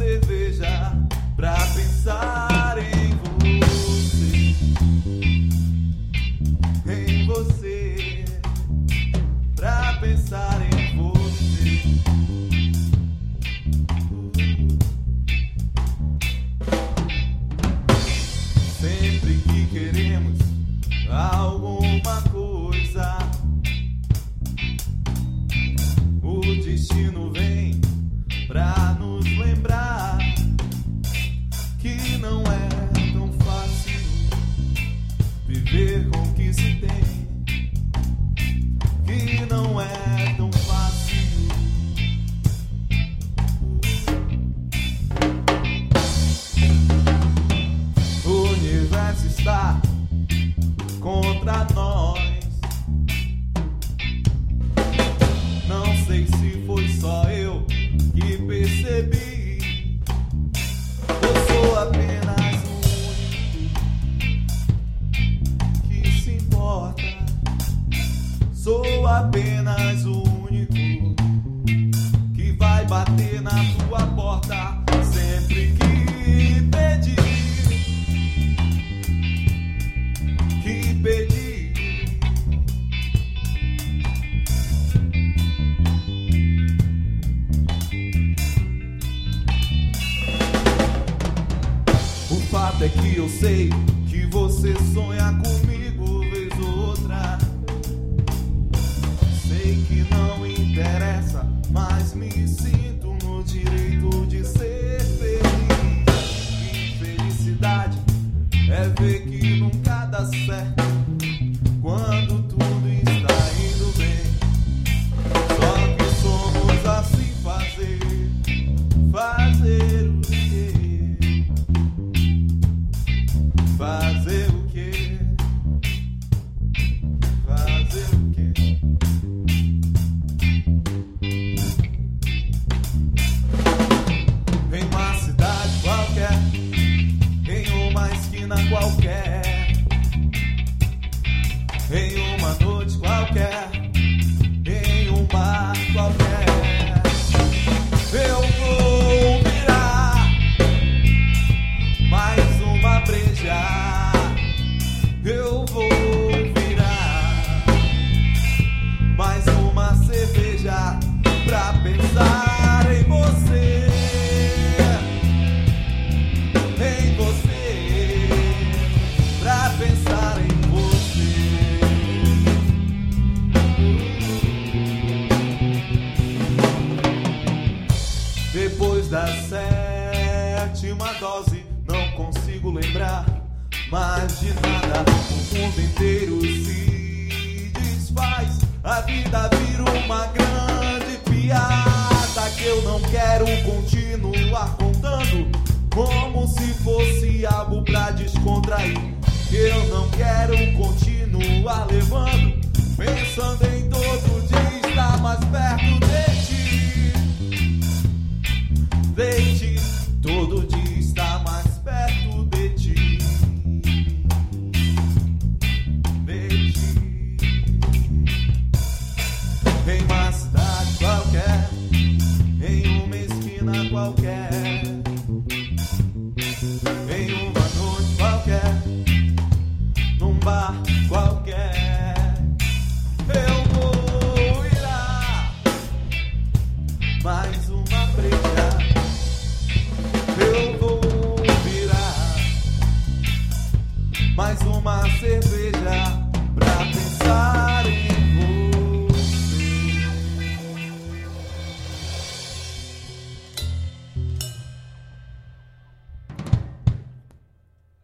cerveja pra pensar em você, pra pensar em você. Sempre que queremos alguma coisa, o destino vem pra nos lembrar que não é tão fácil viver com o que se tem, que não é tão fácil. O universo está contra nós. Não sei se foi só eu que percebi. Eu sou apenas o único que se importa. Sou apenas o único que vai bater na tua porta sempre que pedir. Que pedir. O fato é que eu sei que você sonha comigo vez ou outra. Sei que não interessa, mas me sinto no direito de ser feliz. Infelicidade é ver que nunca dá certo quando tudo está indo bem. Só que somos assim, fazer o quê? Fazer o quê? Fazer o quê? Em uma cidade qualquer, em uma esquina qualquer, em uma noite qualquer, em um bar qualquer, eu vou virar mais uma breja. Eu vou virar mais uma cerveja pra pensar em você. Em você, pra pensar em você. Depois da 7ª dose, não consigo lembrar mais de nada. O mundo inteiro se desfaz, a vida vira uma grande piada que eu não quero continuar contando como se fosse algo pra descontrair. Eu não quero continuar levando, pensando em todo dia estar mais perto de ti. De ti, todo dia estar mais perto de ti. De ti. Em uma cidade qualquer, em uma esquina qualquer, em uma noite qualquer, num bar qualquer, eu vou virar mais uma breja. Eu vou virar mais uma cerveja pra pensar